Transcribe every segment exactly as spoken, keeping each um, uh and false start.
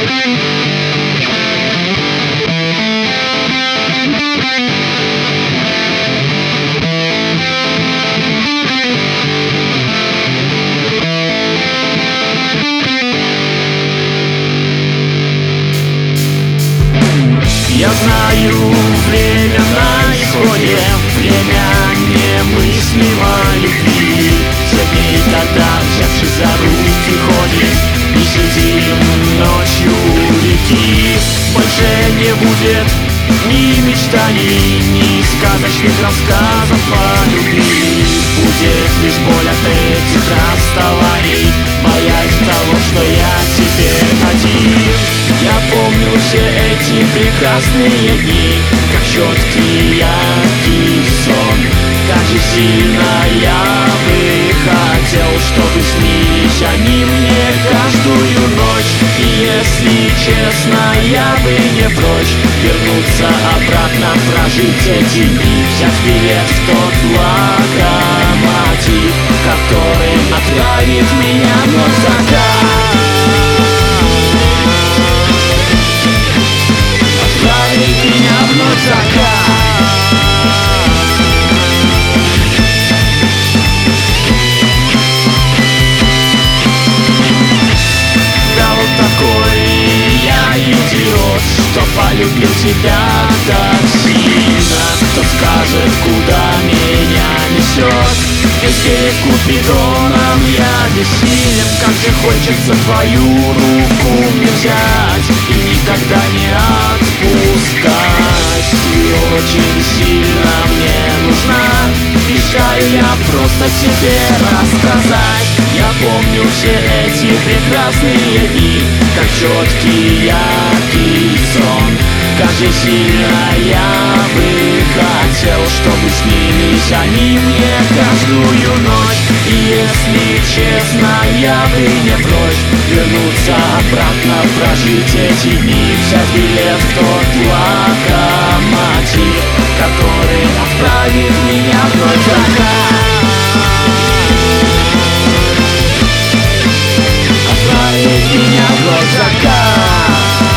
Я знаю, время на исходе, время немыслимой любви. Все дни тогда, взявшись за руки, ходим и сидим ночью у реки. Больше не будет ни мечтаний, ни сказочных рассказов о любви. Будет лишь боль от этих расставаний, боязнь того, что я теперь один. Я помню все эти прекрасные дни, как четкий яркий сон. Как же сильно я бы хотел, чтобы снились они мне каждую ночь. И если честно, я бы не прочь вернуться обратно, прожить эти дни, взять билет в тот локомотив, который отправит меня в ночь закат. Отправит меня в ночь закат. Да вот такой я идиот, что полюбил тебя так сильно. Кто скажет, куда меня несет? Весь перед Купидоном я бессилен. Как же хочется твою руку мне взять и никогда не отпускать. Ты очень сильно мне нужна, мечтаю я просто тебе рассказать. Я помню все эти прекрасные дни, как четкий яркий сон. Как же сильно я бы хотел, чтобы снились они мне каждую ночь. И если честно, я бы не прочь вернуться обратно, прожить эти дни, взять билет в тот локомотив, который отправит меня в ночь закат. Отправит меня в ночь закат.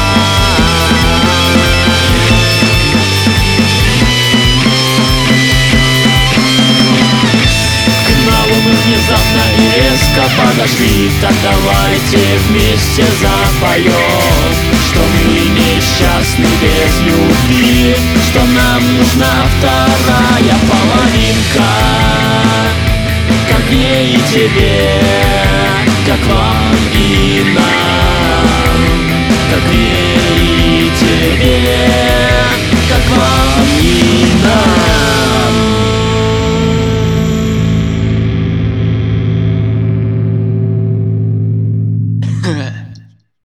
Внезапно и резко подошли, так давайте вместе запоем, что мы несчастны без любви, что нам нужна вторая половинка, как мне и тебе, как вам.